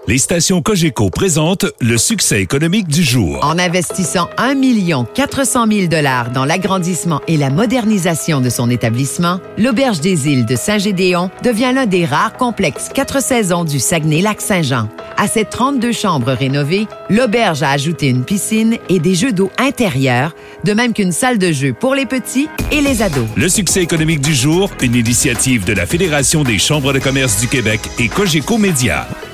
Les stations Cogeco présentent le succès économique du jour. En investissant 1 400 000 $ dans l'agrandissement et la modernisation de son établissement, l'Auberge des Îles de Saint-Gédéon devient l'un des rares complexes 4 saisons du Saguenay-Lac-Saint-Jean. À ses 32 chambres rénovées, l'auberge a ajouté une piscine et des jeux d'eau intérieurs, de même qu'une salle de jeu pour les petits et les ados. Le succès économique du jour, une initiative de la Fédération des chambres de commerce du Québec et Cogeco Média.